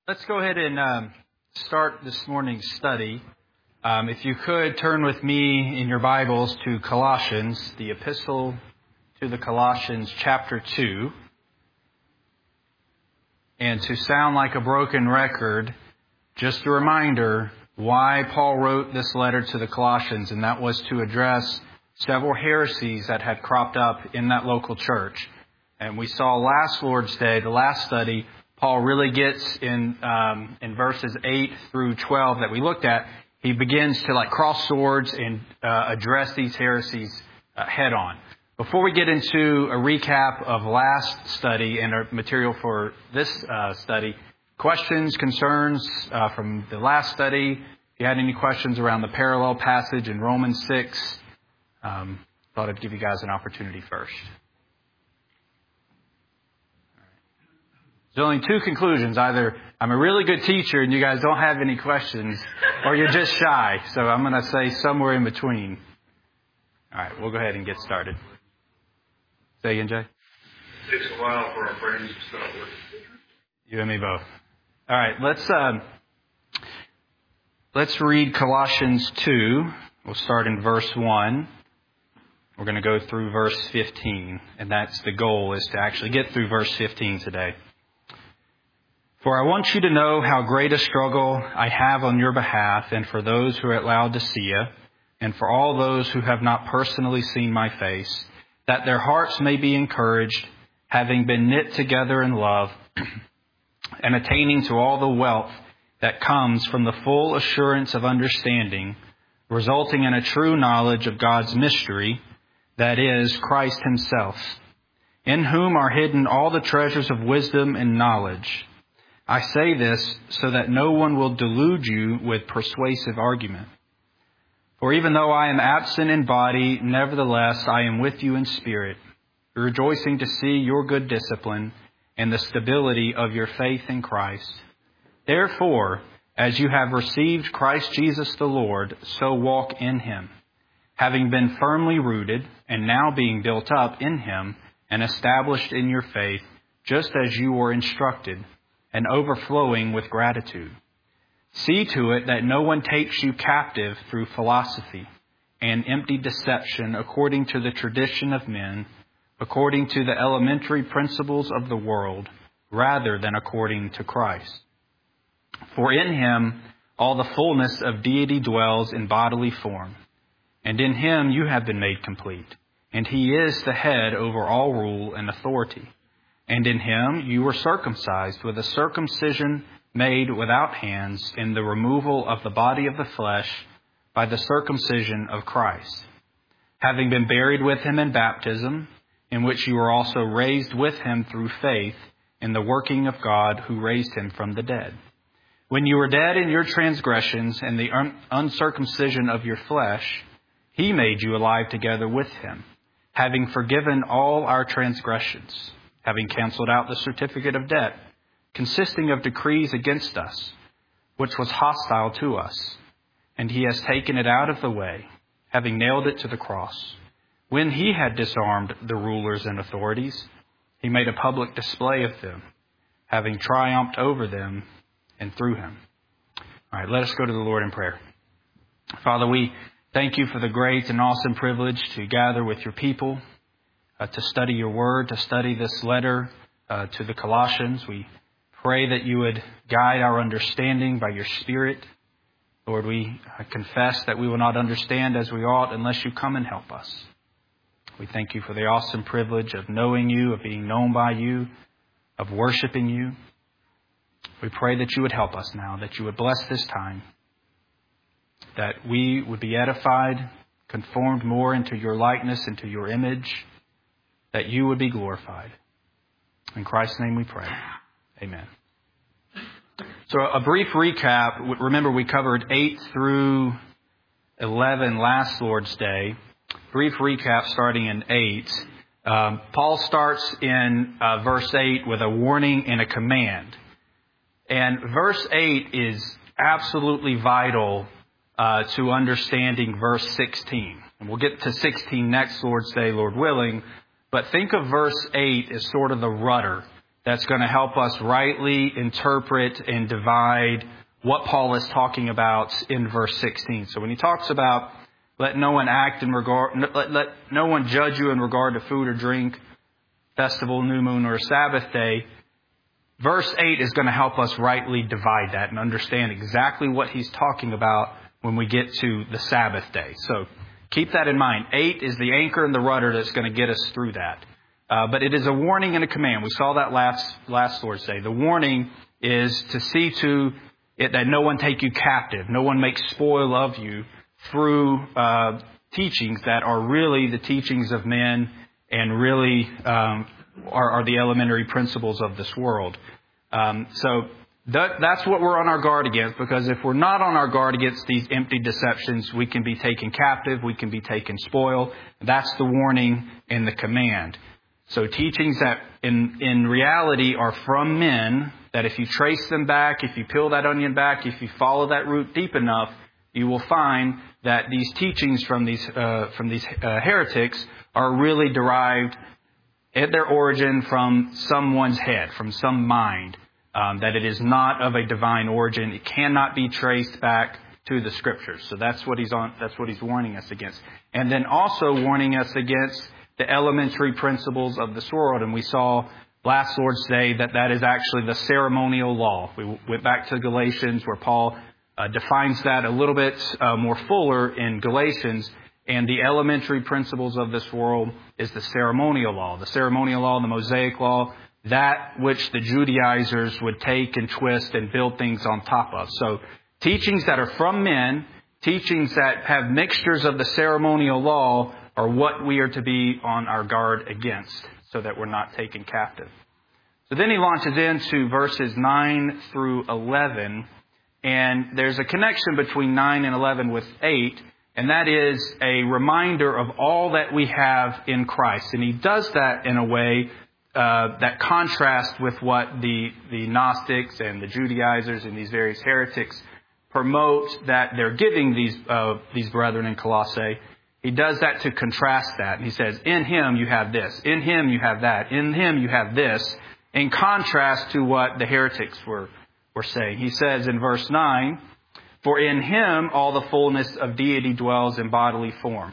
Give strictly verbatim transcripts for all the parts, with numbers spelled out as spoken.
Let's go ahead and um, start this morning's study. Um, if you could turn with me in your Bibles to Colossians, the epistle to the Colossians, chapter two. And to sound like a broken record, just a reminder why Paul wrote this letter to the Colossians, and that was to address several heresies that had cropped up in that local church. And we saw last Lord's Day, the last study, Paul really gets in um, in verses eight through twelve that we looked at. He begins to like cross swords and uh, address these heresies uh, head on. Before we get into a recap of last study and our material for this uh, study, questions, concerns uh, from the last study. If you had any questions around the parallel passage in Romans six, um, thought I'd give you guys an opportunity first. There's only two conclusions. Either I'm a really good teacher and you guys don't have any questions, or you're just shy. So I'm going to say somewhere in between. All right, we'll go ahead and get started. Say again, Jay? It takes a while for our brains to start working. You and me both. All right, let's um, let's read Colossians two. We'll start in verse one. We're going to go through verse fifteen, and that's the goal, is to actually get through verse fifteen today. For I want you to know how great a struggle I have on your behalf, and for those who are at Laodicea, and for all those who have not personally seen my face, that their hearts may be encouraged, having been knit together in love, and attaining to all the wealth that comes from the full assurance of understanding, resulting in a true knowledge of God's mystery, that is, Christ himself, in whom are hidden all the treasures of wisdom and knowledge. I say this so that no one will delude you with persuasive argument. For even though I am absent in body, nevertheless I am with you in spirit, rejoicing to see your good discipline and the stability of your faith in Christ. Therefore, as you have received Christ Jesus the Lord, so walk in him, having been firmly rooted and now being built up in him and established in your faith, just as you were instructed, and overflowing with gratitude. See to it that no one takes you captive through philosophy and empty deception according to the tradition of men, according to the elementary principles of the world, rather than according to Christ. For in him all the fullness of deity dwells in bodily form, and in him you have been made complete, and he is the head over all rule and authority. And in him you were circumcised with a circumcision made without hands, in the removal of the body of the flesh by the circumcision of Christ, having been buried with him in baptism, in which you were also raised with him through faith in the working of God who raised him from the dead. When you were dead in your transgressions and the un- uncircumcision of your flesh, he made you alive together with him, having forgiven all our transgressions, having canceled out the certificate of debt, consisting of decrees against us, which was hostile to us. And he has taken it out of the way, having nailed it to the cross. When he had disarmed the rulers and authorities, he made a public display of them, having triumphed over them and through him. All right, let us go to the Lord in prayer. Father, we thank you for the great and awesome privilege to gather with your people, uh, to study your word, to study this letter uh, to the Colossians. We pray that you would guide our understanding by your Spirit. Lord, we confess that we will not understand as we ought unless you come and help us. We thank you for the awesome privilege of knowing you, of being known by you, of worshiping you. We pray that you would help us now, that you would bless this time, that we would be edified, conformed more into your likeness, into your image, that you would be glorified. In Christ's name we pray. Amen. So a brief recap. Remember, we covered eight through eleven last Lord's Day. Brief recap starting in eight. Um, Paul starts in uh, verse eight with a warning and a command. And verse eight is absolutely vital uh, to understanding verse sixteen. And we'll get to sixteen next Lord's Day, Lord willing. But think of verse eight as sort of the rudder that's going to help us rightly interpret and divide what Paul is talking about in verse sixteen. So when he talks about let no one act in regard, let, let no one judge you in regard to food or drink, festival, new moon, or Sabbath day, verse eight is going to help us rightly divide that and understand exactly what he's talking about when we get to the Sabbath day. So keep that in mind. Eight is the anchor and the rudder that's going to get us through that. Uh, but it is a warning and a command. We saw that last last Lord's Day. The warning is to see to it that no one take you captive, no one make spoil of you through uh, teachings that are really the teachings of men and really um, are, are the elementary principles of this world. Um, so that, that's what we're on our guard against, because if we're not on our guard against these empty deceptions, we can be taken captive, we can be taken spoil. That's the warning and the command. So teachings that in, in reality are from men, that if you trace them back, if you peel that onion back, if you follow that root deep enough, you will find that these teachings from these uh, from these uh, heretics are really derived at their origin from someone's head, from some mind, um, that it is not of a divine origin. It cannot be traced back to the Scriptures. So that's what he's on. That's what he's warning us against, and then also warning us against the elementary principles of this world. And we saw last Lord's Day that that is actually the ceremonial law. We went back to Galatians, where Paul uh, defines that a little bit uh, more fuller in Galatians. And the elementary principles of this world is the ceremonial law. The ceremonial law, the Mosaic law, that which the Judaizers would take and twist and build things on top of. So teachings that are from men, teachings that have mixtures of the ceremonial law, are what we are to be on our guard against, so that we're not taken captive. So then he launches into verses nine through eleven, and there's a connection between nine and eleven with eight, and that is a reminder of all that we have in Christ. And he does that in a way uh, that contrasts with what the, the Gnostics and the Judaizers and these various heretics promote that they're giving these uh, these brethren in Colossae. He does that to contrast that. And he says, in him you have this. In him you have that. In him you have this. In contrast to what the heretics were, were saying. He says in verse nine, for in him all the fullness of deity dwells in bodily form.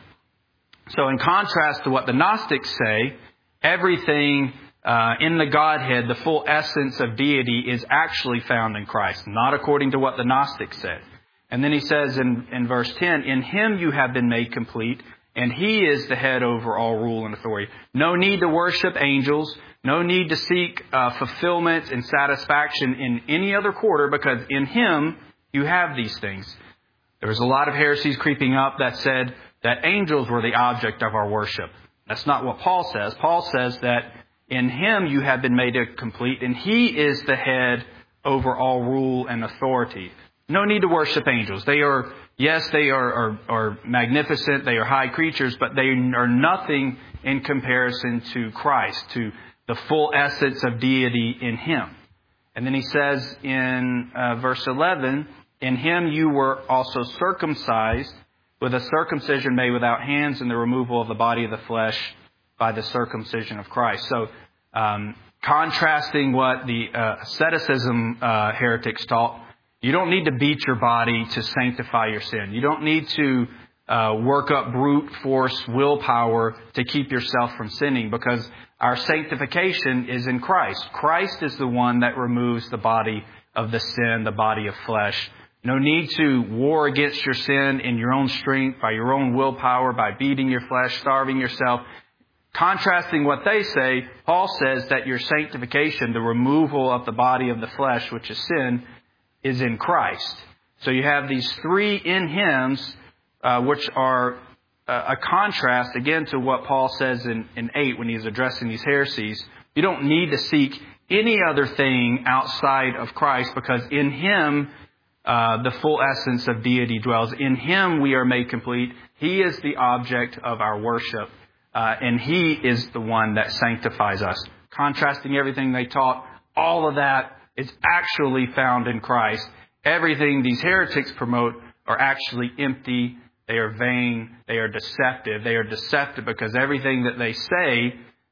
So in contrast to what the Gnostics say, everything uh, in the Godhead, the full essence of deity, is actually found in Christ, not according to what the Gnostics said. And then he says in, in verse ten, in him you have been made complete, and he is the head over all rule and authority. No need to worship angels, no need to seek uh, fulfillment and satisfaction in any other quarter, because in him you have these things. There was a lot of heresies creeping up that said that angels were the object of our worship. That's not what Paul says. Paul says that in him you have been made complete, and he is the head over all rule and authority. No need to worship angels. They are, yes, they are, are, are magnificent. They are high creatures, but they are nothing in comparison to Christ, to the full essence of deity in him. And then he says in uh, verse eleven, in him you were also circumcised with a circumcision made without hands, and the removal of the body of the flesh by the circumcision of Christ. So, um, contrasting what the uh, asceticism uh, heretics taught, you don't need to beat your body to sanctify your sin. You don't need to uh, work up brute force willpower to keep yourself from sinning, because our sanctification is in Christ. Christ is the one that removes the body of the sin, the body of flesh. No need to war against your sin in your own strength, by your own willpower, by beating your flesh, starving yourself. Contrasting what they say, Paul says that your sanctification, the removal of the body of the flesh, which is sin, is in Christ. So you have these three in hymns, uh, which are uh, a contrast, again, to what Paul says in, in eight when he's addressing these heresies. You don't need to seek any other thing outside of Christ, because in him uh, the full essence of deity dwells. In him we are made complete. He is the object of our worship, uh, and he is the one that sanctifies us. Contrasting everything they taught, all of that is actually found in Christ. Everything these heretics promote are actually empty. They are vain. They are deceptive. They are deceptive because everything that they say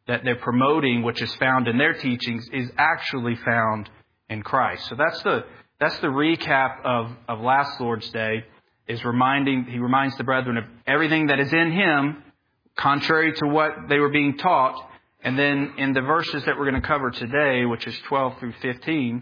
that they're promoting, which is found in their teachings, is actually found in Christ. So that's the that's the recap of, of last Lord's Day, is reminding, he reminds the brethren of everything that is in him, contrary to what they were being taught. And then in the verses that we're going to cover today, which is twelve through fifteen,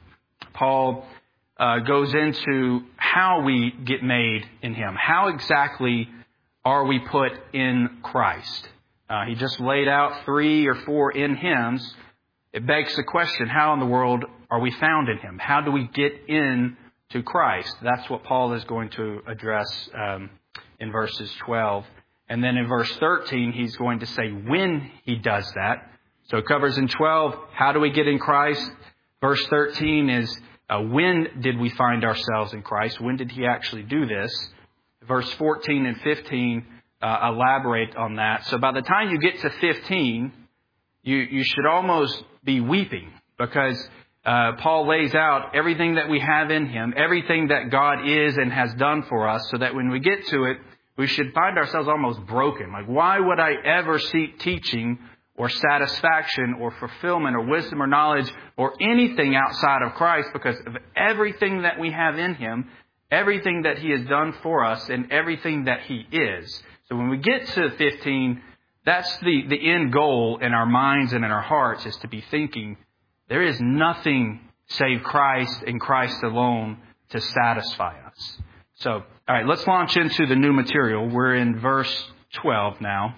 Paul uh, goes into how we get made in him. How exactly are we put in Christ? Uh, he just laid out three or four in hymns. It begs the question, how in the world are we found in him? How do we get in to Christ? That's what Paul is going to address um, in verses twelve. And then in verse thirteen, he's going to say when he does that. So it covers in twelve, how do we get in Christ? Verse thirteen is, uh, when did we find ourselves in Christ? When did he actually do this? Verse fourteen and fifteen uh, elaborate on that. So by the time you get to fifteen, you, you should almost be weeping, because uh, Paul lays out everything that we have in him, everything that God is and has done for us, so that when we get to it, we should find ourselves almost broken. Like, why would I ever seek teaching or satisfaction or fulfillment or wisdom or knowledge or anything outside of Christ, because of everything that we have in him, everything that he has done for us, and everything that he is. So when we get to fifteen, that's the, the end goal in our minds and in our hearts, is to be thinking, there is nothing save Christ and Christ alone to satisfy us. So, all right, let's launch into the new material. We're in verse twelve now.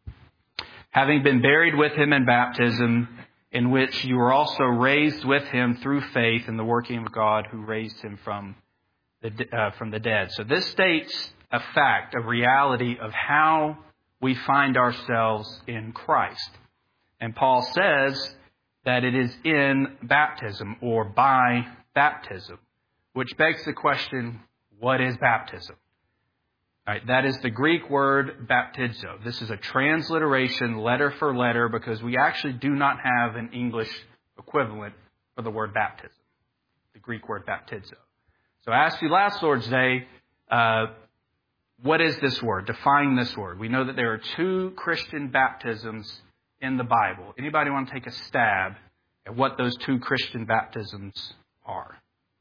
Having been buried with him in baptism, in which you were also raised with him through faith in the working of God who raised him from the uh, from the dead. So this states a fact, a reality of how we find ourselves in Christ. And Paul says that it is in baptism or by baptism, which begs the question, what is baptism? All right, that is the Greek word baptizo. This is a transliteration letter for letter, because we actually do not have an English equivalent for the word baptism, the Greek word baptizo. So I asked you last Lord's Day, uh, what is this word? Define this word. We know that there are two Christian baptisms in the Bible. Anybody want to take a stab at what those two Christian baptisms are?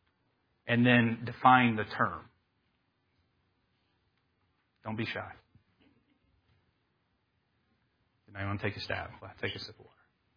And then define the term. Don't be shy. Anybody want to take a stab? Well, take a sip of water.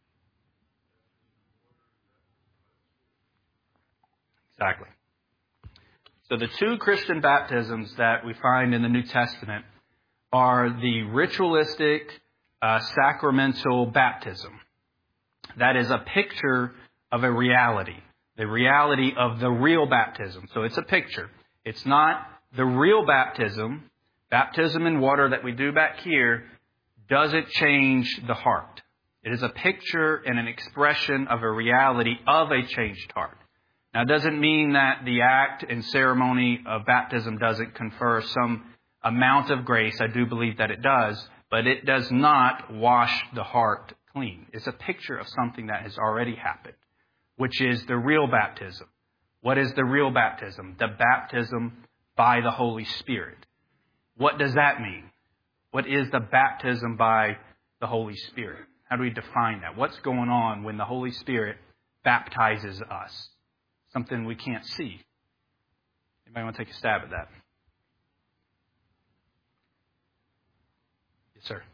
Exactly. So the two Christian baptisms that we find in the New Testament are the ritualistic uh, sacramental baptism. That is a picture of a reality, the reality of the real baptism. So it's a picture. It's not the real baptism. Baptism in water that we do back here doesn't change the heart. It is a picture and an expression of a reality of a changed heart. Now, it doesn't mean that the act and ceremony of baptism doesn't confer some amount of grace. I do believe that it does, but it does not wash the heart clean. It's a picture of something that has already happened, which is the real baptism. What is the real baptism? The baptism by the Holy Spirit. What does that mean? What is the baptism by the Holy Spirit? How do we define that? What's going on when the Holy Spirit baptizes us? Something we can't see. Anybody want to take a stab at that? Yes, sir.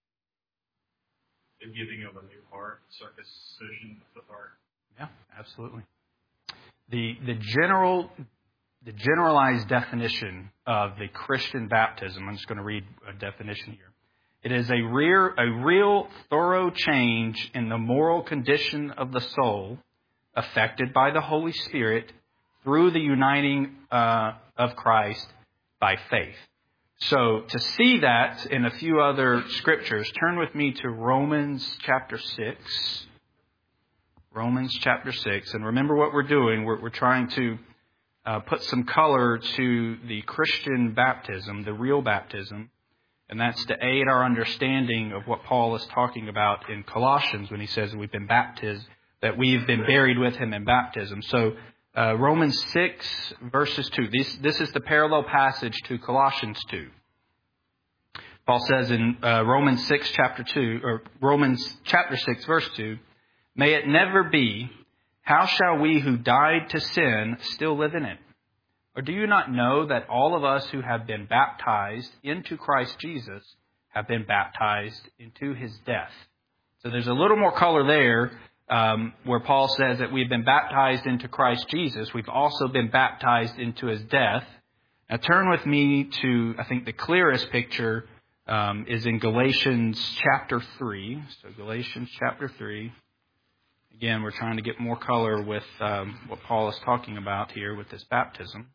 The giving of a new heart, circumcision of the heart. Yeah, absolutely. The the general the generalized definition of the Christian baptism, I'm just going to read a definition here. It is a real, a real thorough change in the moral condition of the soul, affected by the Holy Spirit through the uniting uh, of Christ by faith. So to see that in a few other scriptures, turn with me to Romans chapter six. Romans chapter six. And remember what we're doing. We're, we're trying to uh, put some color to the Christian baptism, the real baptism. And that's to aid our understanding of what Paul is talking about in Colossians when he says we've been baptized, that we've been buried with him in baptism. So uh, Romans six, verses two. This, this is the parallel passage to Colossians two. Paul says in uh, Romans six, chapter two, or Romans chapter six, verse two, "May it never be, how shall we who died to sin still live in it? Or do you not know that all of us who have been baptized into Christ Jesus have been baptized into his death?" So there's a little more color there um, where Paul says that we've been baptized into Christ Jesus. We've also been baptized into his death. Now turn with me to, I think the clearest picture um, is in Galatians chapter three. So Galatians chapter three. Again, we're trying to get more color with um, what Paul is talking about here with this baptism.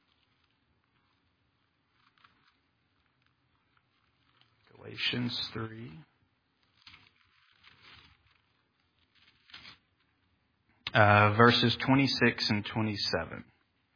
Galatians three. Uh, verses twenty-six and twenty-seven.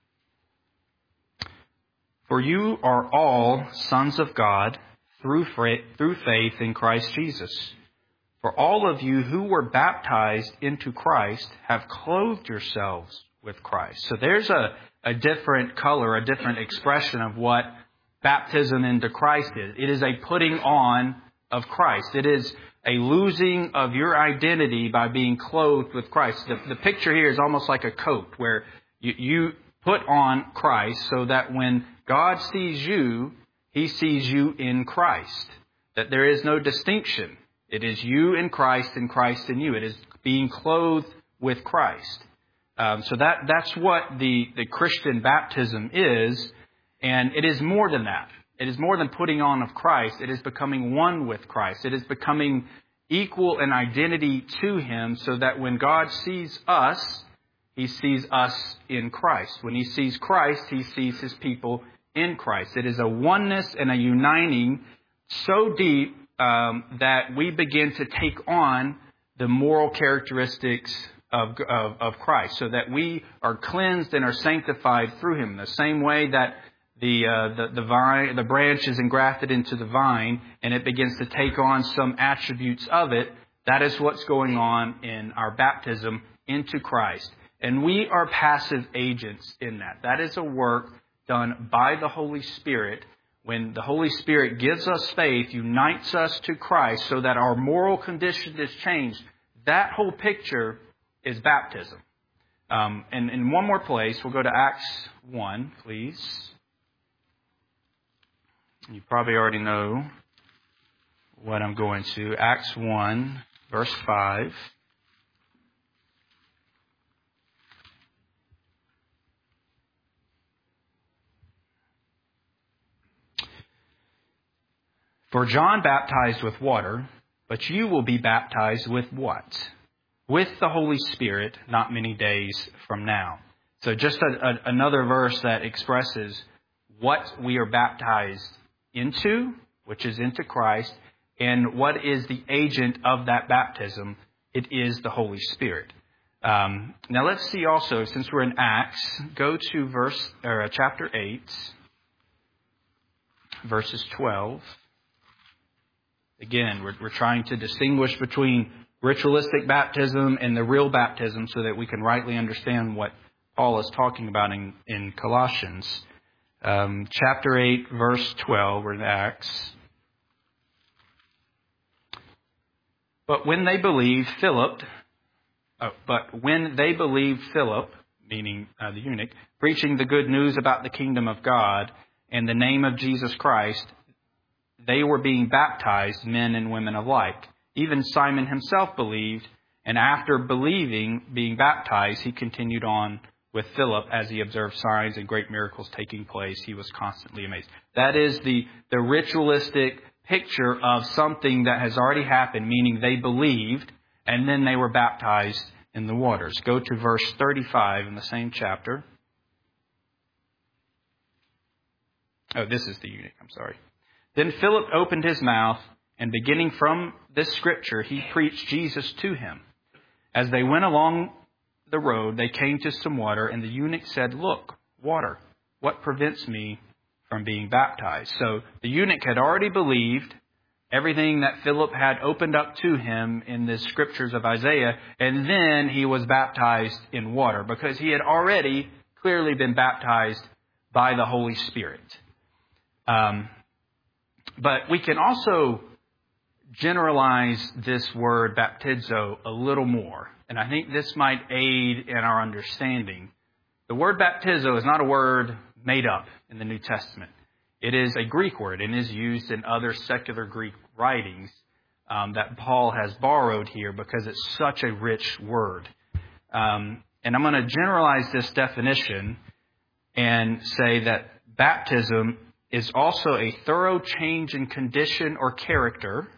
"For you are all sons of God through through faith in Christ Jesus. For all of you who were baptized into Christ have clothed yourselves with Christ." So there's a, a different color, a different expression of what baptism into Christ is. It is a putting on of Christ. It is a losing of your identity by being clothed with Christ. The, the picture here is almost like a coat where you, you put on Christ so that when God sees you, he sees you in Christ. That there is no distinction. It is you in Christ and Christ in you. It is being clothed with Christ. Um, so that that's what the, the Christian baptism is. And it is more than that. It is more than putting on of Christ. It is becoming one with Christ. It is becoming equal in identity to him so that when God sees us, he sees us in Christ. When he sees Christ, he sees his people in Christ. It is a oneness and a uniting so deep um, that we begin to take on the moral characteristics of, of, of Christ so that we are cleansed and are sanctified through him. The same way that The, uh, the the vine, the branch is engrafted into the vine, and it begins to take on some attributes of it. That is what's going on in our baptism into Christ. And we are passive agents in that. That is a work done by the Holy Spirit. When the Holy Spirit gives us faith, unites us to Christ so that our moral condition is changed. That whole picture is baptism. Um, and in one more place, we'll go to Acts one, please. You probably already know what I'm going to. Acts one, verse five. "For John baptized with water, but you will be baptized with what? With the Holy Spirit not many days from now." So just a, a, another verse that expresses what we are baptized into, which is into Christ, and what is the agent of that baptism. It is the Holy Spirit. Um, now let's see also, since we're in Acts, go to verse or uh, chapter eight, verses twelve. Again, we're, we're trying to distinguish between ritualistic baptism and the real baptism so that we can rightly understand what Paul is talking about in, in Colossians. Um, chapter eight, verse twelve, we're in Acts. But when they believed Philip, oh, but when they believed Philip, meaning uh, the eunuch, preaching the good news about the kingdom of God and the name of Jesus Christ, they were being baptized, men and women alike. Even Simon himself believed, and after believing, being baptized, he continued on with Philip as he observed signs and great miracles taking place. He was constantly amazed. That is the, the ritualistic picture of something that has already happened, meaning they believed and then they were baptized in the waters. Go to verse thirty-five in the same chapter. Oh, this is the eunuch, I'm sorry. "Then Philip opened his mouth, and beginning from this scripture, he preached Jesus to him. As they went along the road, they came to some water, and the eunuch said, 'Look, water, what prevents me from being baptized?'" So the eunuch had already believed everything that Philip had opened up to him in the scriptures of Isaiah, and then he was baptized in water because he had already clearly been baptized by the Holy Spirit. Um, But we can also generalize this word baptizo a little more. And I think this might aid in our understanding. The word baptizo is not a word made up in the New Testament. It is a Greek word and is used in other secular Greek writings um, that Paul has borrowed here because it's such a rich word. Um, and I'm going to generalize this definition and say that baptism is also a thorough change in condition or character,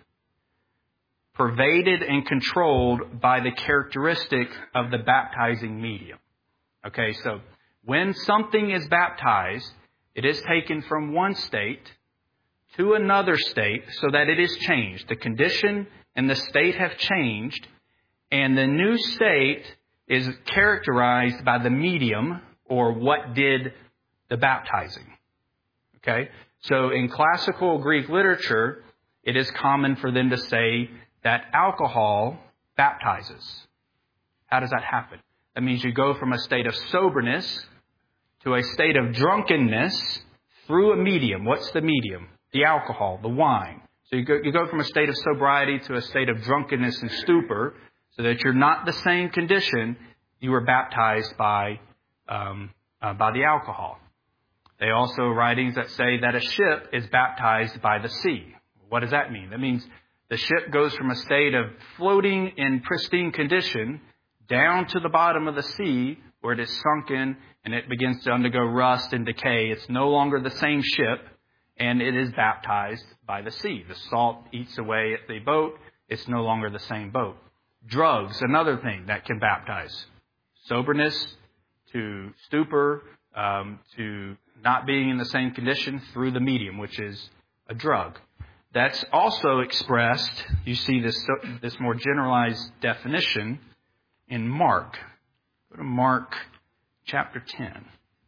pervaded and controlled by the characteristic of the baptizing medium. Okay, so when something is baptized, it is taken from one state to another state so that it is changed. The condition and the state have changed, and the new state is characterized by the medium or what did the baptizing. Okay, so in classical Greek literature, it is common for them to say that alcohol baptizes. How does that happen? That means you go from a state of soberness to a state of drunkenness through a medium. What's the medium? The alcohol, the wine. So you go, you go from a state of sobriety to a state of drunkenness and stupor, so that you're not the same condition. You were baptized by um, uh, by the alcohol. They also writings that say that a ship is baptized by the sea. What does that mean? That means the ship goes from a state of floating in pristine condition down to the bottom of the sea where it is sunken and it begins to undergo rust and decay. It's no longer the same ship, and it is baptized by the sea. The salt eats away at the boat. It's no longer the same boat. Drugs, another thing that can baptize. Soberness to stupor, um, to not being in the same condition through the medium, which is a drug. That's also expressed, you see this this more generalized definition in Mark. Go to Mark chapter ten.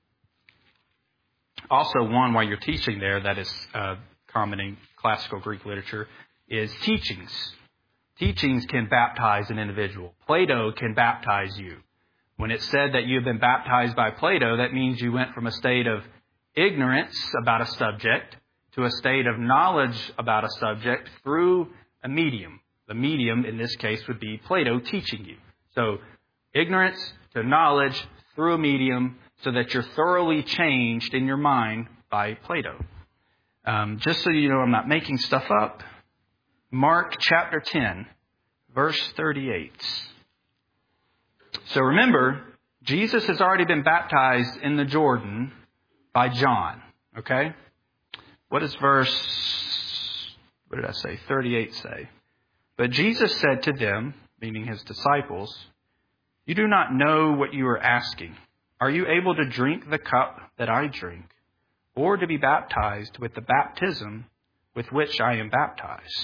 Also, one, while you're teaching there, that is uh, common in classical Greek literature, is teachings. Teachings can baptize an individual. Plato can baptize you. When it's said that you've been baptized by Plato, that means you went from a state of ignorance about a subject to a state of knowledge about a subject through a medium. The medium, in this case, would be Plato teaching you. So, ignorance to knowledge through a medium so that you're thoroughly changed in your mind by Plato. Um, just so you know I'm not making stuff up, Mark chapter ten, verse thirty-eight. So remember, Jesus has already been baptized in the Jordan by John. Okay? What does verse, what did I say, thirty-eight say? But Jesus said to them, meaning his disciples, "You do not know what you are asking. Are you able to drink the cup that I drink, or to be baptized with the baptism with which I am baptized?"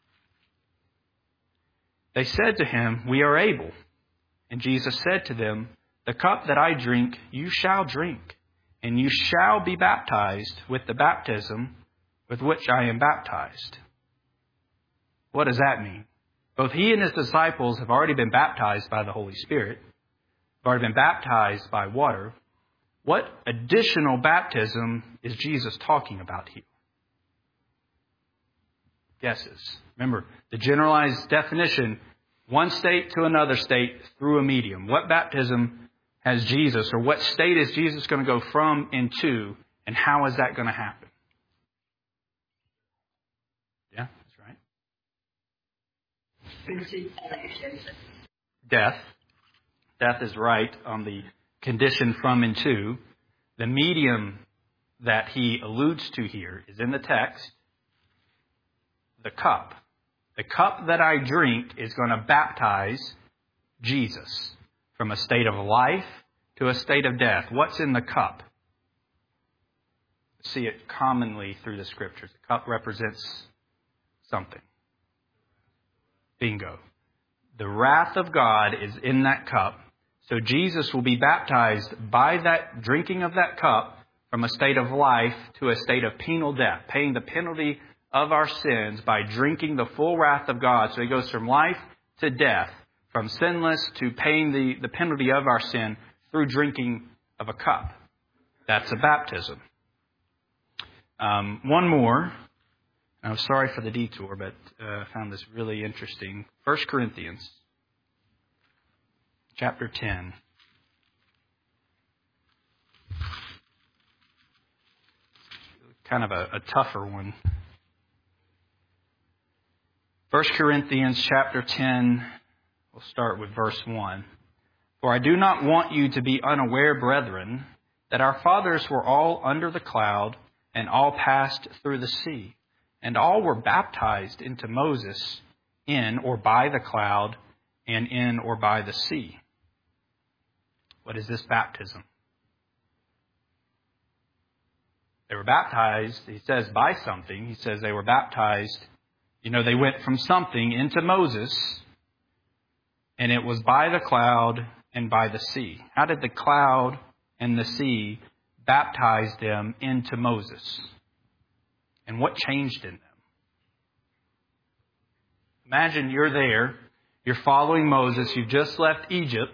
They said to him, "We are able." And Jesus said to them, "The cup that I drink, you shall drink, and you shall be baptized with the baptism with which I am baptized." What does that mean? Both he and his disciples have already been baptized by the Holy Spirit, have already been baptized by water. What additional baptism is Jesus talking about here? Guesses. Remember, the generalized definition, one state to another state through a medium. What baptism has Jesus, or what state is Jesus going to go from into, and how is that going to happen? Yeah, that's right. Death. Death is right on the condition from and to. The medium that he alludes to here is in the text, the cup. The cup that I drink is going to baptize Jesus from a state of life to a state of death. What's in the cup? See it commonly through the scriptures. The cup represents something. Bingo. The wrath of God is in that cup. So Jesus will be baptized by that drinking of that cup from a state of life to a state of penal death, paying the penalty of our sins by drinking the full wrath of God. So he goes from life to death, from sinless to paying the, the penalty of our sin through drinking of a cup. That's a baptism. Um, one more. I'm sorry for the detour, but uh, I found this really interesting. First Corinthians chapter ten. Kind of a, a tougher one. First Corinthians chapter ten, we'll start with verse one. For I do not want you to be unaware, brethren, that our fathers were all under the cloud, and all passed through the sea, and all were baptized into Moses in or by the cloud, and in or by the sea. What is this baptism? They were baptized, he says, by something. He says they were baptized. You know, they went from something into Moses, and it was by the cloud and by the sea. How did the cloud and the sea baptize them into Moses? And what changed in them? Imagine you're there, you're following Moses, you've just left Egypt.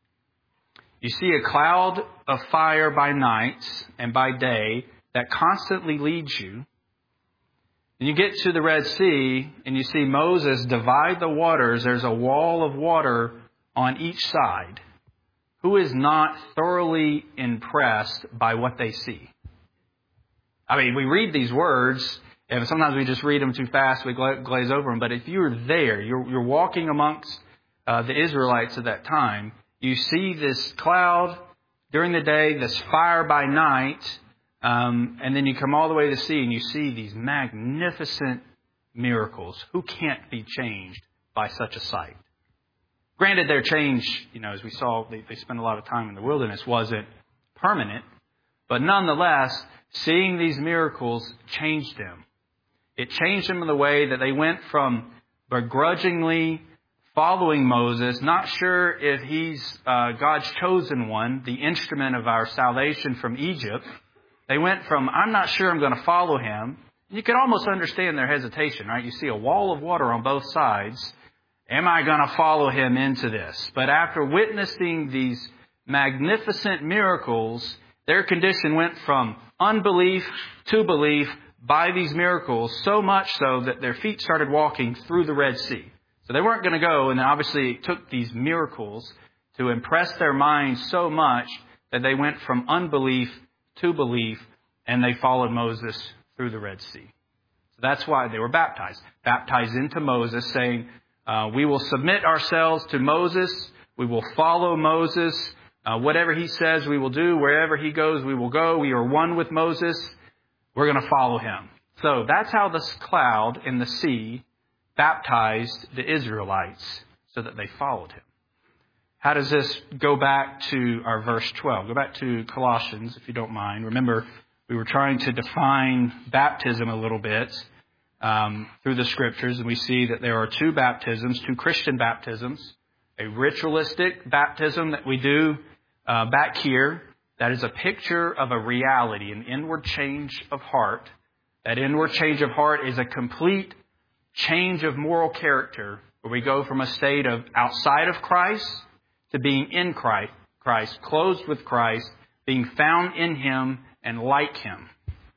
You see a cloud of fire by night and by day that constantly leads you. And you get to the Red Sea and you see Moses divide the waters. There's a wall of water on each side. Who is not thoroughly impressed by what they see? I mean, we read these words, and sometimes we just read them too fast, we glaze over them. But if you're there, you're, you're walking amongst uh, the Israelites at that time, you see this cloud during the day, this fire by night, Um, and then you come all the way to the sea and you see these magnificent miracles. Who can't be changed by such a sight? Granted, their change, you know, as we saw, they, they spent a lot of time in the wilderness, wasn't permanent. But nonetheless, seeing these miracles changed them. It changed them in the way that they went from begrudgingly following Moses, not sure if he's uh, God's chosen one, the instrument of our salvation from Egypt. They went from, I'm not sure I'm going to follow him. You can almost understand their hesitation, right? You see a wall of water on both sides. Am I going to follow him into this? But after witnessing these magnificent miracles, their condition went from unbelief to belief by these miracles, so much so that their feet started walking through the Red Sea. So they weren't going to go, and obviously it took these miracles to impress their minds so much that they went from unbelief to belief, and they followed Moses through the Red Sea. So that's why they were baptized. Baptized into Moses, saying, uh, we will submit ourselves to Moses. We will follow Moses. Uh, whatever he says, we will do. Wherever he goes, we will go. We are one with Moses. We're going to follow him. So that's how this cloud in the sea baptized the Israelites, so that they followed him. How does this go back to our verse twelve? Go back to Colossians, if you don't mind. Remember, we were trying to define baptism a little bit um, through the Scriptures, and we see that there are two baptisms, two Christian baptisms. A ritualistic baptism that we do uh, back here, that is a picture of a reality, an inward change of heart. That inward change of heart is a complete change of moral character, where we go from a state of outside of Christ to being in Christ, Christ, clothed with Christ, being found in Him and like Him.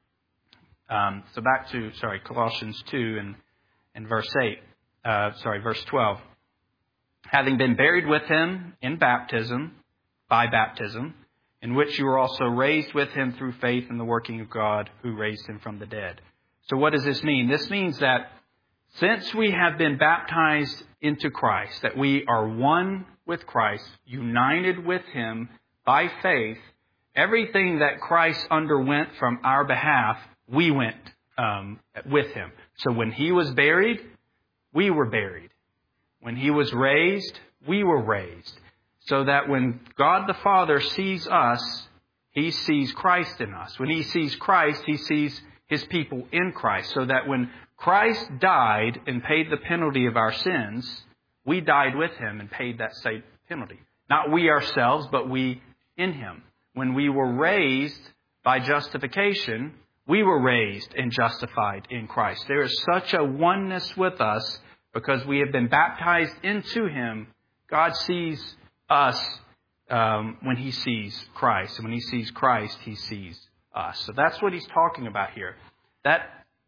Um, so back to, sorry, Colossians two and, and verse eight, uh, sorry, verse twelve. Having been buried with Him in baptism, by baptism, in which you were also raised with Him through faith in the working of God who raised Him from the dead. So what does this mean? This means that since we have been baptized into Christ, that we are one with Christ, united with Him by faith, everything that Christ underwent from our behalf, we went um, with Him. So when He was buried, we were buried. When He was raised, we were raised. So that when God the Father sees us, He sees Christ in us. When He sees Christ, He sees His people in Christ. So that when Christ died and paid the penalty of our sins, we died with Him and paid that same penalty. Not we ourselves, but we in Him. When we were raised by justification, we were raised and justified in Christ. There is such a oneness with us because we have been baptized into Him. God sees us um, when He sees Christ. And when He sees Christ, He sees us. So that's what He's talking about here. That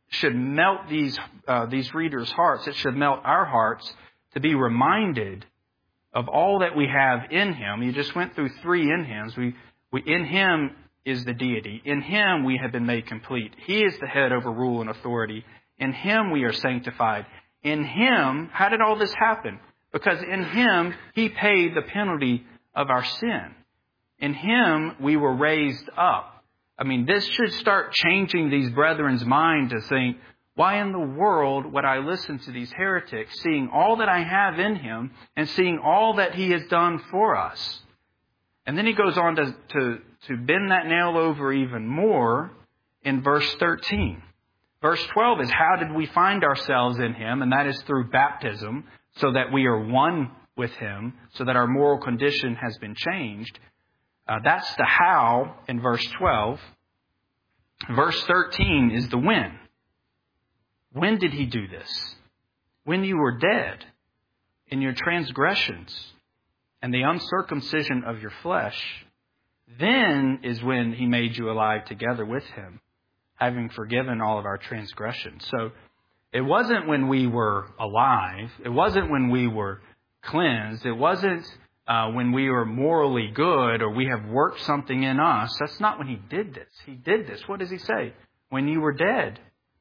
should melt these uh, these readers' hearts. It should melt our hearts to be reminded of all that we have in Him. You just went through three in Hims. We, we in Him is the deity. In Him we have been made complete. He is the head over rule and authority. In Him we are sanctified. In Him, how did all this happen? Because in Him He paid the penalty of our sin. In Him we were raised up. I mean, this should start changing these brethren's mind to think, why in the world would I listen to these heretics, seeing all that I have in Him and seeing all that He has done for us? And then he goes on to, to, to bend that nail over even more in verse thirteen. Verse twelve is, how did we find ourselves in Him? And that is through baptism, so that we are one with Him, so that our moral condition has been changed. Uh, that's the how in verse twelve. Verse thirteen is the when. When did He do this? When you were dead in your transgressions and the uncircumcision of your flesh, then is when He made you alive together with Him, having forgiven all of our transgressions. So it wasn't when we were alive. It wasn't when we were cleansed. It wasn't Uh, when we were morally good or we have worked something in us. That's not when He did this. He did this. What does He say? When you were dead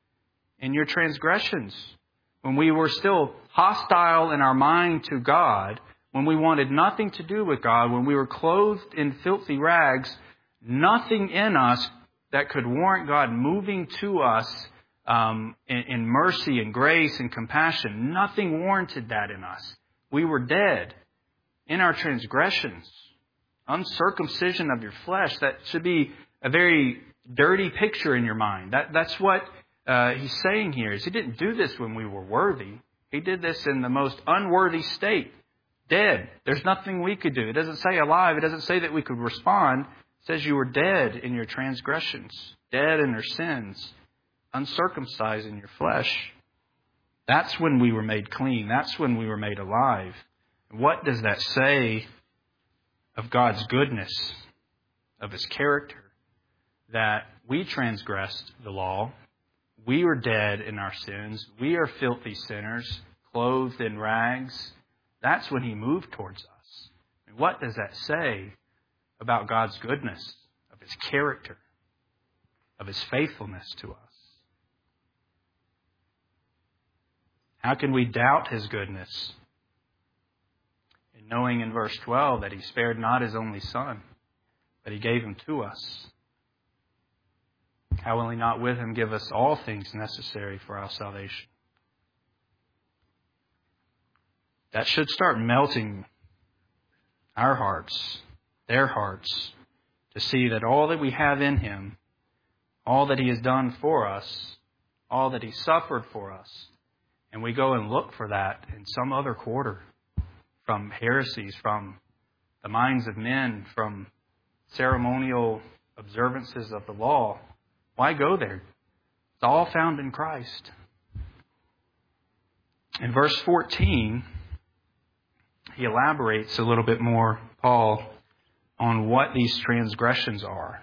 in your transgressions, when we were still hostile in our mind to God, when we wanted nothing to do with God, when we were clothed in filthy rags, nothing in us that could warrant God moving to us um, in, in mercy and grace and compassion. Nothing warranted that in us. We were dead in our transgressions, uncircumcision of your flesh. That should be a very dirty picture in your mind. That, that's what uh, he's saying here. Is He didn't do this when we were worthy. He did this in the most unworthy state, dead. There's nothing we could do. It doesn't say alive. It doesn't say that we could respond. It says you were dead in your transgressions, dead in your sins, uncircumcised in your flesh. That's when we were made clean. That's when we were made alive. What does that say of God's goodness, of His character? That we transgressed the law. We were dead in our sins. We are filthy sinners, clothed in rags. That's when He moved towards us. And what does that say about God's goodness, of His character, of His faithfulness to us? How can we doubt His goodness? Knowing in verse twelve that He spared not His only Son, but He gave Him to us. How will He not with Him give us all things necessary for our salvation? That should start melting our hearts, their hearts, to see that all that we have in Him, all that He has done for us, all that He suffered for us, and we go and look for that in some other quarter. From heresies, from the minds of men, from ceremonial observances of the law. Why go there? It's all found in Christ. In verse fourteen, he elaborates a little bit more, Paul, on what these transgressions are.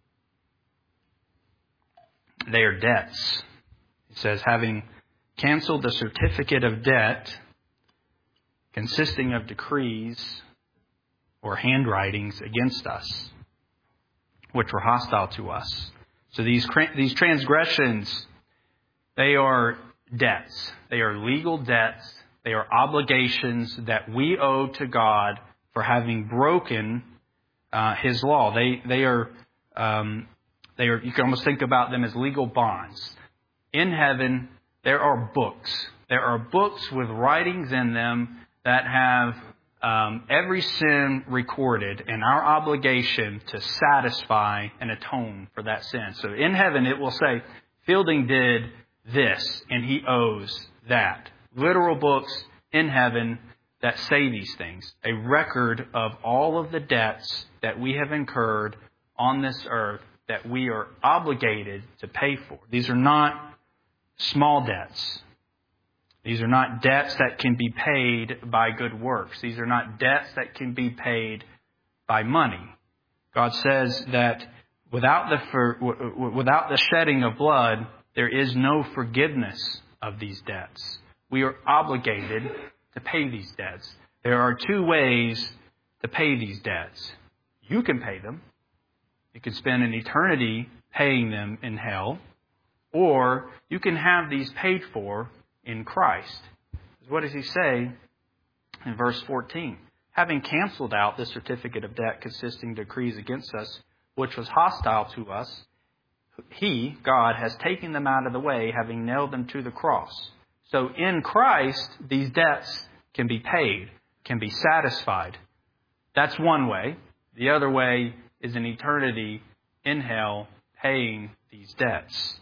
They are debts. He says, having canceled the certificate of debt consisting of decrees or handwritings against us, which were hostile to us. So these these transgressions, they are debts. They are legal debts. They are obligations that we owe to God for having broken uh, His law. They they are um, they are. You can almost think about them as legal bonds. In heaven, there are books. There are books with writings in them that have um, every sin recorded and our obligation to satisfy and atone for that sin. So in heaven, it will say, Fielding did this and he owes that. Literal books in heaven that say these things. A record of all of the debts that we have incurred on this earth that we are obligated to pay for. These are not small debts. These are not debts that can be paid by good works. These are not debts that can be paid by money. God says that without the for, without the shedding of blood, there is no forgiveness of these debts. We are obligated to pay these debts. There are two ways to pay these debts. You can pay them. You can spend an eternity paying them in hell. Or you can have these paid for in Christ. What does he say in verse fourteen? Having canceled out the certificate of debt consisting of decrees against us, which was hostile to us, He, God, has taken them out of the way, having nailed them to the cross. So in Christ, these debts can be paid, can be satisfied. That's one way. The other way is an eternity in hell paying these debts.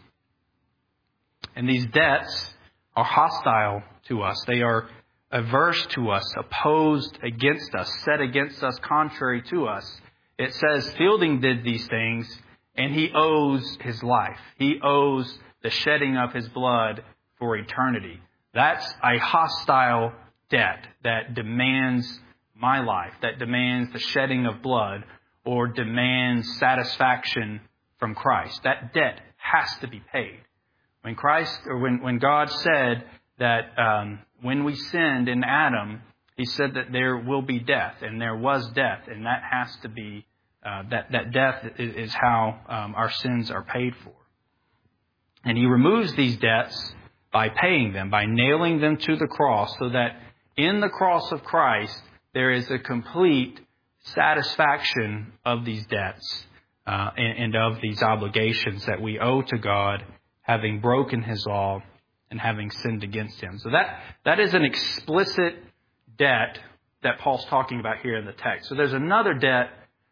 And these debts are hostile to us. They are averse to us, opposed against us, set against us, contrary to us. It says Fielding did these things, and he owes his life. He owes the shedding of his blood for eternity. That's a hostile debt that demands my life, that demands the shedding of blood, or demands satisfaction from Christ. That debt has to be paid. When Christ, or when, when God said that um, when we sinned in Adam, He said that there will be death, and there was death, and that has to be uh, that that death is, is how um, our sins are paid for. And He removes these debts by paying them, by nailing them to the cross, so that in the cross of Christ there is a complete satisfaction of these debts uh, and, and of these obligations that we owe to God, having broken His law and having sinned against Him. So that that is an explicit debt that Paul's talking about here in the text. So there's another debt,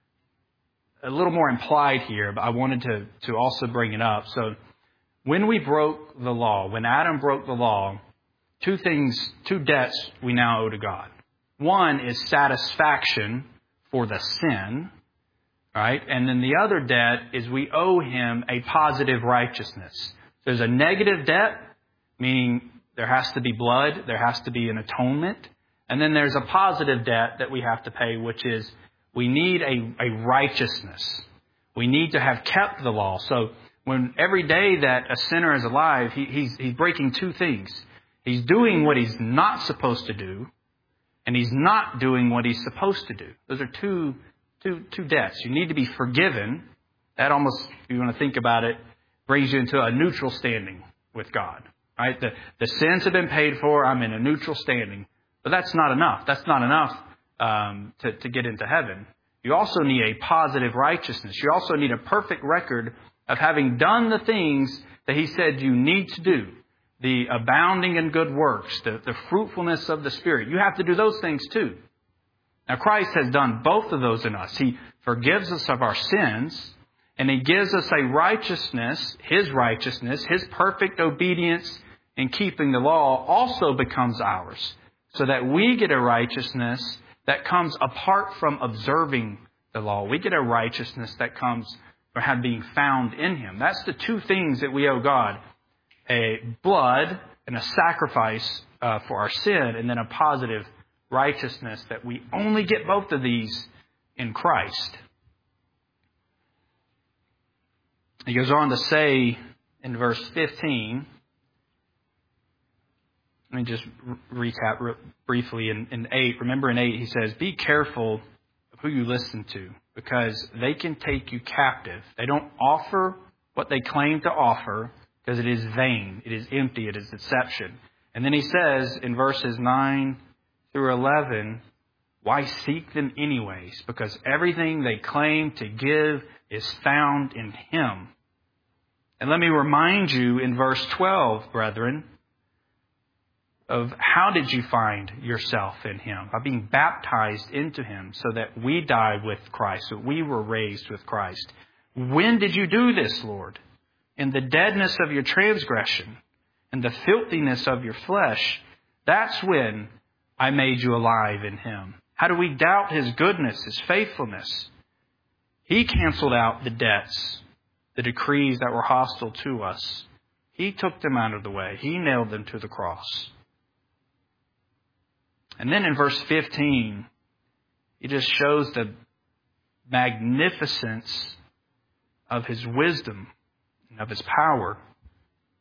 a little more implied here, but I wanted to, to also bring it up. So when we broke the law, when Adam broke the law, two things, two debts we now owe to God. One is satisfaction for the sin, right? And then the other debt is we owe Him a positive righteousness. There's a negative debt, meaning there has to be blood, there has to be an atonement. And then there's a positive debt that we have to pay, which is we need a, a righteousness. We need to have kept the law. So when every day that a sinner is alive, he, he's, he's breaking two things. He's doing what he's not supposed to do, and he's not doing what he's supposed to do. Those are two, two, two debts. You need to be forgiven. That almost, if you want to think about it, brings you into a neutral standing with God. Right? The, the sins have been paid for. I'm in a neutral standing. But that's not enough. That's not enough um, to, to get into heaven. You also need a positive righteousness. You also need a perfect record of having done the things that He said you need to do. The abounding in good works, the, the fruitfulness of the Spirit. You have to do those things too. Now Christ has done both of those in us. He forgives us of our sins, and He gives us a righteousness, His righteousness, His perfect obedience in keeping the law also becomes ours. So that we get a righteousness that comes apart from observing the law. We get a righteousness that comes from being found in Him. That's the two things that we owe God. A blood and a sacrifice uh, for our sin, and then a positive righteousness that we only get both of these in Christ. He goes on to say in verse fifteen, let me just re- recap re- briefly in, in eight. Remember in eight, he says, be careful of who you listen to, because they can take you captive. They don't offer what they claim to offer, because it is vain, it is empty, it is deception. And then he says in verses nine through eleven, why seek them anyways? Because everything they claim to give is found in Him. And let me remind you in verse twelve, brethren, of how did you find yourself in Him? By being baptized into Him, so that we died with Christ, so we were raised with Christ. When did you do this, Lord? In the deadness of your transgression, and the filthiness of your flesh. That's when I made you alive in Him. How do we doubt His goodness, His faithfulness? He canceled out the debts, the decrees that were hostile to us. He took them out of the way. He nailed them to the cross. And then in verse fifteen, He just shows the magnificence of His wisdom and of His power.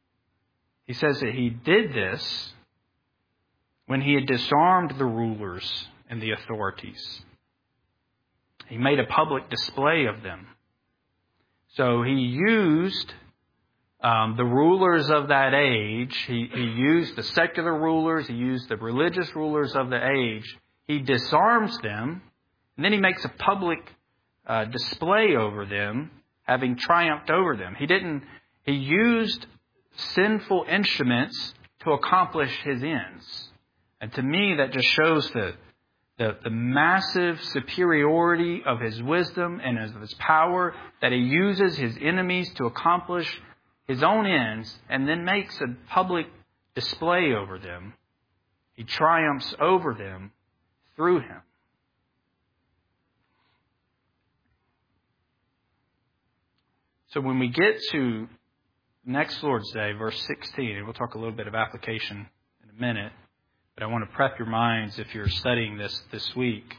He says that he did this when he had disarmed the rulers and the authorities. He made a public display of them. So he used um, the rulers of that age. He, he used the secular rulers. He used the religious rulers of the age. He disarms them, and then he makes a public uh, display over them, having triumphed over them. He didn't. He used sinful instruments to accomplish his ends. And to me, that just shows the, the, the massive superiority of his wisdom and of his power, that he uses his enemies to accomplish his own ends and then makes a public display over them. He triumphs over them through him. So when we get to next Lord's Day, verse sixteen, and we'll talk a little bit of application in a minute, but I want to prep your minds if you're studying this this week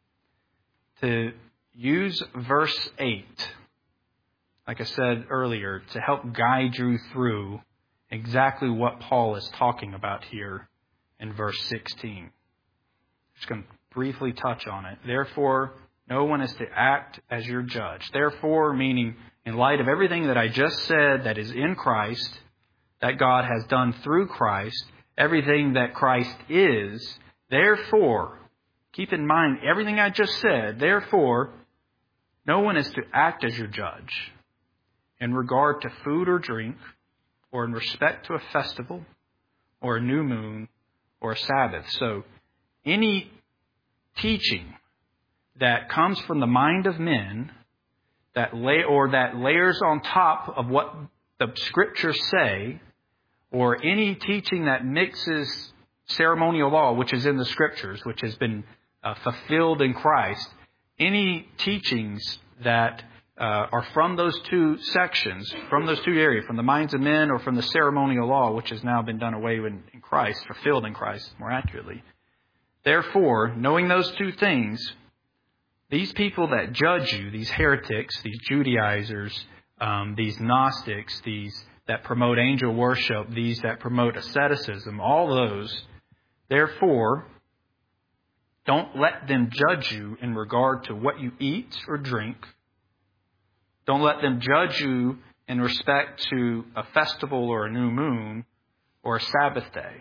to use verse eight, like I said earlier, to help guide you through exactly what Paul is talking about here in verse sixteen. I'm just going to briefly touch on it. Therefore, no one is to act as your judge. Therefore, meaning in light of everything that I just said that is in Christ, that God has done through Christ, everything that Christ is, therefore, keep in mind everything I just said, therefore, no one is to act as your judge in regard to food or drink, or in respect to a festival, or a new moon, or a Sabbath. So, any teaching that comes from the mind of men, that lay or that layers on top of what the Scriptures say, or any teaching that mixes ceremonial law, which is in the Scriptures, which has been uh, fulfilled in Christ, any teachings that uh, are from those two sections, from those two areas, from the minds of men or from the ceremonial law, which has now been done away with in Christ, fulfilled in Christ more accurately. Therefore, knowing those two things, these people that judge you, these heretics, these Judaizers, um, these Gnostics, these that promote angel worship, these that promote asceticism, all those, therefore, don't let them judge you in regard to what you eat or drink. Don't let them judge you in respect to a festival or a new moon or a Sabbath day.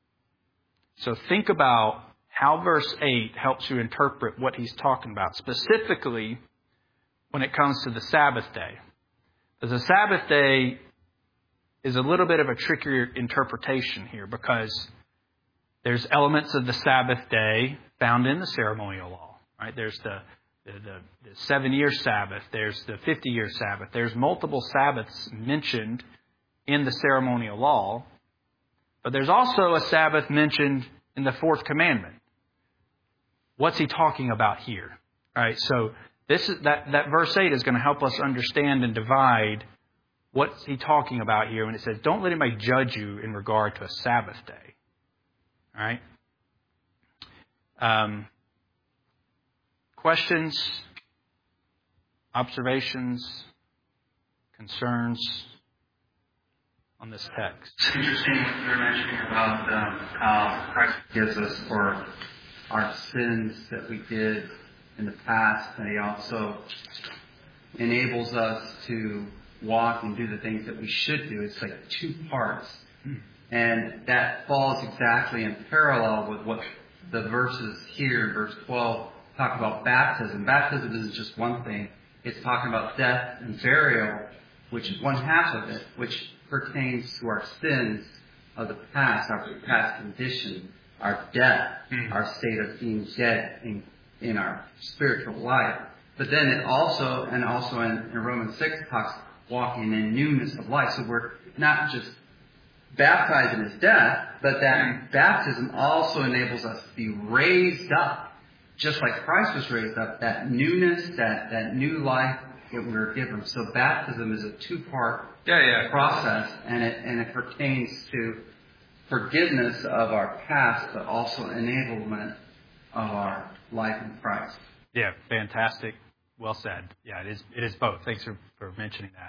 So think about how verse eight helps you interpret what he's talking about, specifically when it comes to the Sabbath day. Because the Sabbath day is a little bit of a trickier interpretation here, because there's elements of the Sabbath day found in the ceremonial law. Right? There's the, the, the, the seven-year Sabbath. There's the fifty-year Sabbath. There's multiple Sabbaths mentioned in the ceremonial law. But there's also a Sabbath mentioned in the fourth commandment. What's he talking about here? All right, so this is that, that verse eight is going to help us understand and divide what's he talking about here when it says, don't let anybody judge you in regard to a Sabbath day. All right? Um, questions, observations, concerns on this text? Interesting what you were mentioning about um, how Christ gives us for our sins that we did in the past, and He also enables us to walk and do the things that we should do. It's like two parts. And that falls exactly in parallel with what the verses here, verse twelve, talk about baptism. Baptism isn't just one thing. It's talking about death and burial, which is one half of it, which pertains to our sins of the past, our past condition, our death, mm. our state of being dead in, in our spiritual life. But then it also, and also in, in Romans six, talks walking in newness of life. So we're not just baptized in His death, but that mm. baptism also enables us to be raised up, just like Christ was raised up, that newness, that, that new life that we were given. So baptism is a two-part yeah, yeah. process, and it and it pertains to forgiveness of our past, but also enablement of our life in Christ. Yeah, fantastic. Well said. Yeah, it is. It is both. Thanks for, for mentioning that.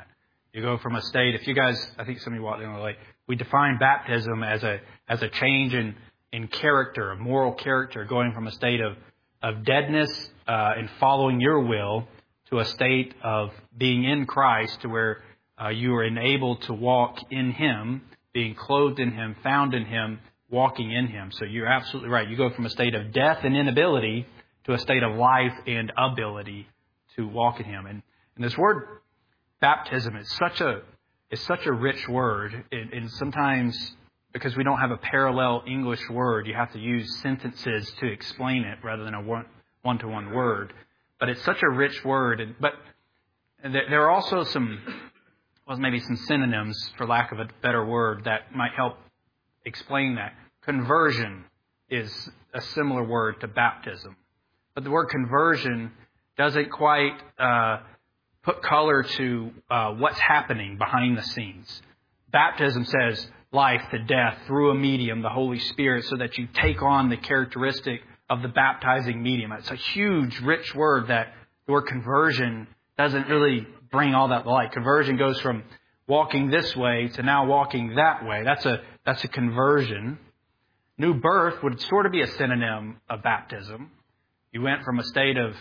You go from a state, if you guys, I think some of you walked in, like, we define baptism as a as a change in, in character, moral character, going from a state of, of deadness uh, and following your will to a state of being in Christ, to where uh, you are enabled to walk in Him, being clothed in Him, found in Him, walking in Him. So you're absolutely right. You go from a state of death and inability to a state of life and ability to walk in Him. And, and this word baptism is such a is such a rich word, and, and sometimes because we don't have a parallel English word, you have to use sentences to explain it rather than a one one-to-one word. But it's such a rich word. And, but there are also some, well, maybe some synonyms, for lack of a better word, that might help explain that. Conversion is a similar word to baptism. But the word conversion doesn't quite uh, put color to uh, what's happening behind the scenes. Baptism says life to death through a medium, the Holy Spirit, so that you take on the characteristic of the baptizing medium. It's a huge, rich word that the word conversion doesn't really bring all that to light. Conversion goes from walking this way to now walking that way. That's a that's a conversion. New birth would sort of be a synonym of baptism. You went from a state of,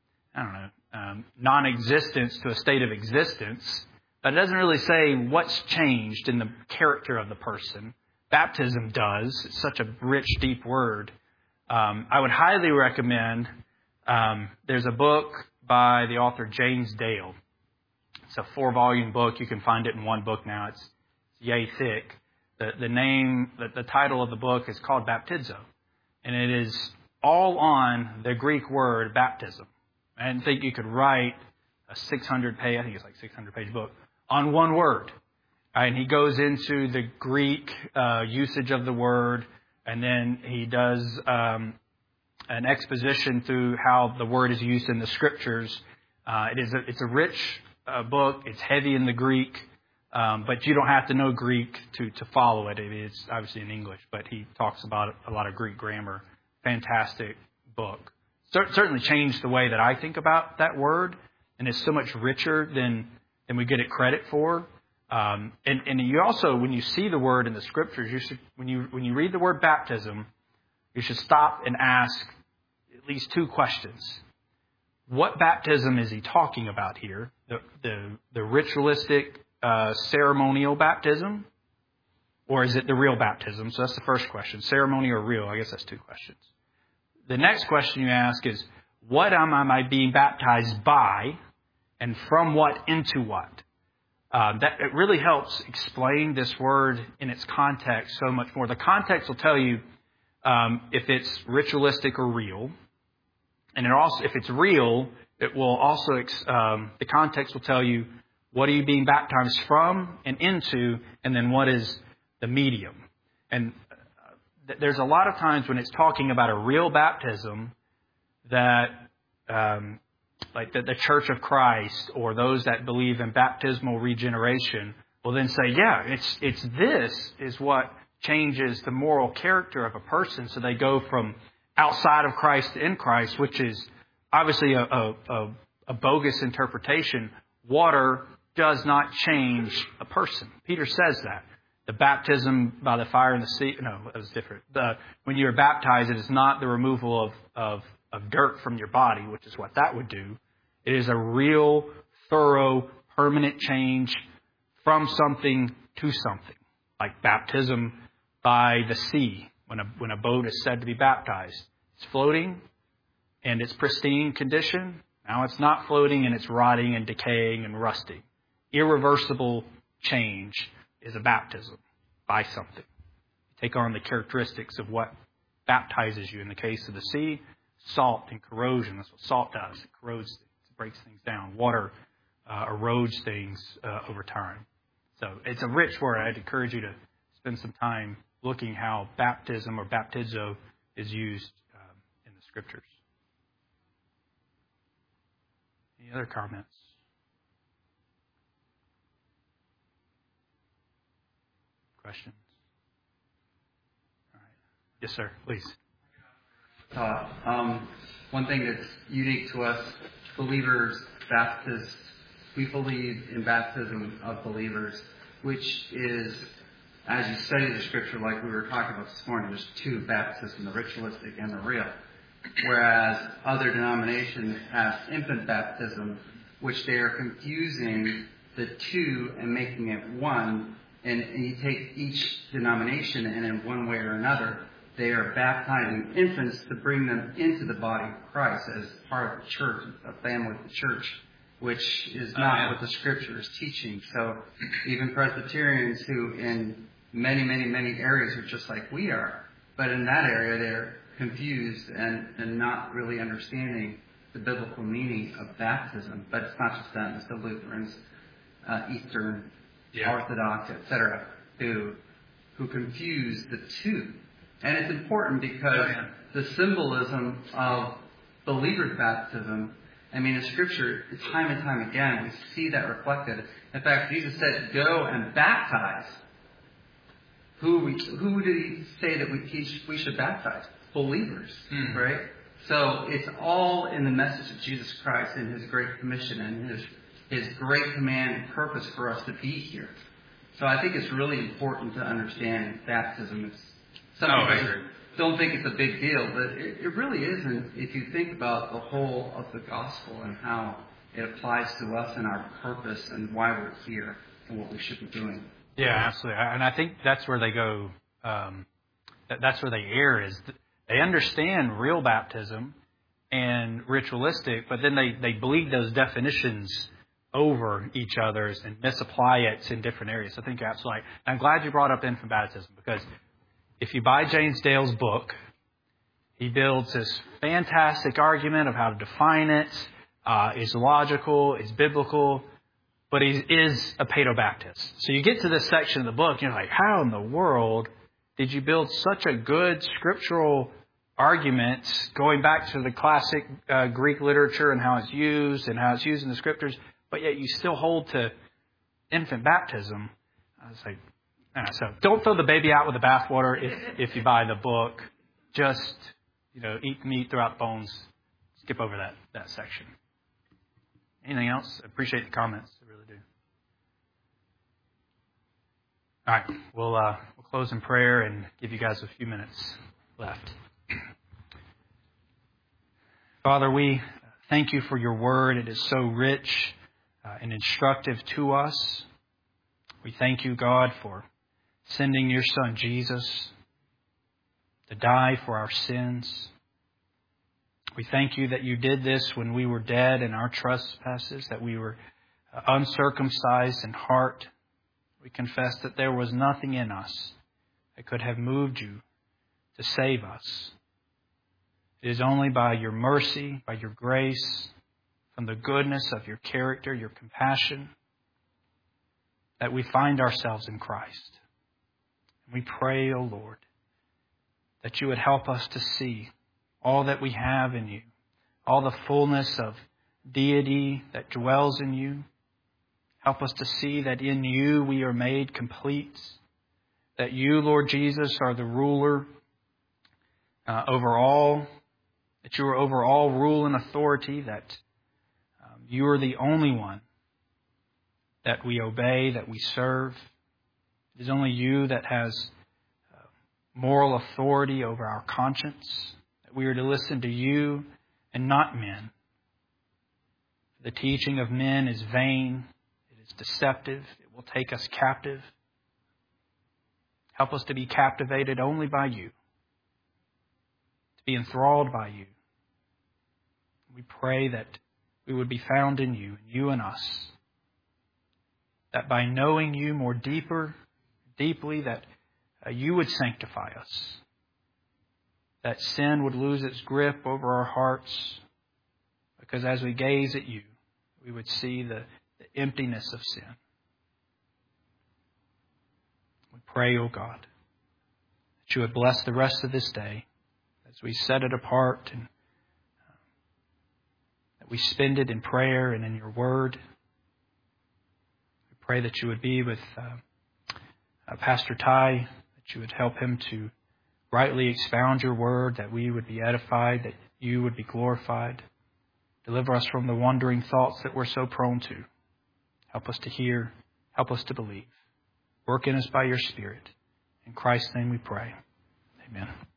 I don't know, um, non-existence to a state of existence. But it doesn't really say what's changed in the character of the person. Baptism does. It's such a rich, deep word. Um, I would highly recommend, um, there's a book by the author James Dale. It's a four-volume book. You can find it in one book now. It's, it's yay thick. The, the name, the, the title of the book is called Baptizo. And it is all on the Greek word baptism. I didn't think you could write a six hundred page, I think it's like six hundred page book, on one word. And he goes into the Greek uh, usage of the word, and then he does um, an exposition through how the word is used in the Scriptures. Uh, it is a, it's a rich uh, book. It's heavy in the Greek, um, but you don't have to know Greek to, to follow it. It's obviously in English, but he talks about a lot of Greek grammar. Fantastic book. Certainly changed the way that I think about that word, and it's so much richer than than we get it credit for. Um, and, and you also, when you see the word in the Scriptures, you should, when you when you read the word baptism, you should stop and ask at least two questions. What baptism is he talking about here? The the, the ritualistic, uh, ceremonial baptism, or is it the real baptism? So that's the first question. Ceremony or real? I guess that's two questions. The next question you ask is, what am I being baptized by, and from what into what? Uh, that it really helps explain this word in its context so much more. The context will tell you um, if it's ritualistic or real, and it also, if it's real, it will also um, the context will tell you what are you being baptized from and into, and then what is the medium. And there's a lot of times when it's talking about a real baptism that, um, like the, the Church of Christ or those that believe in baptismal regeneration will then say, yeah, it's it's this is what changes the moral character of a person. So they go from outside of Christ to in Christ, which is obviously a, a, a, a bogus interpretation. Water does not change a person. Peter says that. The baptism by the fire in the sea, no, it was different. The, when you are baptized, it is not the removal of, of, of dirt from your body, which is what that would do. It is a real, thorough, permanent change from something to something, like baptism by the sea. When a, when a boat is said to be baptized, it's floating and it's pristine condition. Now it's not floating and it's rotting and decaying and rusting. Irreversible change is a baptism by something. You take on the characteristics of what baptizes you. In the case of the sea, salt and corrosion. That's what salt does. It corrodes things. It breaks things down. Water uh, erodes things uh, over time. So it's a rich word. I'd encourage you to spend some time looking how baptism or baptizo is used um, in the Scriptures. Any other comments? Questions? All right. Yes, sir. Please. Uh, um, one thing that's unique to us believers, Baptists, we believe in baptism of believers, which is, as you study the Scripture, like we were talking about this morning, there's two baptisms, the ritualistic and the real. Whereas other denominations have infant baptism, which they are confusing the two and making it one. And, and you take each denomination, and in one way or another, they are baptizing infants to bring them into the body of Christ as part of the church, a family of the church, which is not oh, yeah. what the Scripture is teaching. So even Presbyterians who in many, many, many areas are just like we are, but in that area they're confused and, and not really understanding the biblical meaning of baptism. But it's not just them, it's the Lutherans, uh, Eastern, yeah. Orthodox, et cetera, who, who confuse the two. And it's important because oh, yeah. the symbolism of believer's baptism, I mean, in Scripture, time and time again, we see that reflected. In fact, Jesus said, go and baptize. Who we, who did he say that we teach we should baptize? Believers, mm. right? So it's all in the message of Jesus Christ and His Great Commission and His His great command and purpose for us to be here. So I think it's really important to understand baptism. It's, some oh, people don't think it's a big deal, but it, it really isn't if you think about the whole of the gospel and how it applies to us and our purpose and why we're here and what we should be doing. Yeah, absolutely. And I think that's where they go, um, that's where they err, is they understand real baptism and ritualistic, but then they, they bleed those definitions over each other's and misapply it in different areas. I think you're absolutely right. I'm glad you brought up infant baptism, because if you buy James Dale's book, he builds this fantastic argument of how to define it. Uh, it's logical, it's biblical, but he is a paedobaptist. So you get to this section of the book, and you're like, how in the world did you build such a good scriptural argument going back to the classic uh, Greek literature and how it's used and how it's used in the Scriptures, but yet you still hold to infant baptism? I was like, uh, so don't throw the baby out with the bathwater if, if you buy the book. Just, you know, eat meat, throw out the bones, skip over that, that section. Anything else? I appreciate the comments. I really do. All right. We'll, uh, we'll close in prayer and give you guys a few minutes left. Father, we thank you for your word. It is so rich uh, and instructive to us. We thank you, God, for sending your Son, Jesus, to die for our sins. We thank you that you did this when we were dead in our trespasses, that we were uncircumcised in heart. We confess that there was nothing in us that could have moved you to save us. It is only by your mercy, by your grace, from the goodness of your character, your compassion, that we find ourselves in Christ. And we pray, O Lord, that you would help us to see all that we have in you, all the fullness of deity that dwells in you. Help us to see that in you we are made complete, that you, Lord Jesus, are the ruler uh, over all, that you are over all rule and authority, that um, you are the only one that we obey, that we serve. It is only you that has uh, moral authority over our conscience. We are to listen to you and not men. The teaching of men is vain. It is deceptive. It will take us captive. Help us to be captivated only by you, to be enthralled by you. We pray that we would be found in you, you and us, that by knowing you more deeper, deeply, that uh, you would sanctify us, that sin would lose its grip over our hearts, because as we gaze at you, we would see the, the emptiness of sin. We pray, O God, that you would bless the rest of this day as we set it apart and uh, that we spend it in prayer and in your word. We pray that you would be with uh, uh, Pastor Ty, that you would help him to rightly expound your word, that we would be edified, that you would be glorified. Deliver us from the wandering thoughts that we're so prone to. Help us to hear. Help us to believe. Work in us by your Spirit. In Christ's name we pray. Amen.